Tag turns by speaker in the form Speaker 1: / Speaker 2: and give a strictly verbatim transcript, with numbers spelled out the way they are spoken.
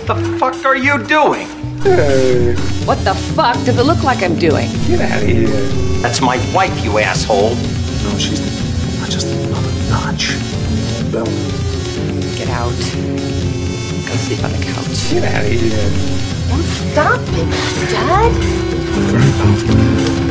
Speaker 1: What the fuck are you doing?
Speaker 2: Hey,
Speaker 3: What the fuck does it look like I'm doing?
Speaker 2: get out of here.
Speaker 1: That's my wife, you asshole.
Speaker 2: No, she's not just another notch. Bell,
Speaker 3: Get out. Go sleep on the couch.
Speaker 2: get out of here.
Speaker 4: Don't stop it, Dad.
Speaker 2: Very powerful.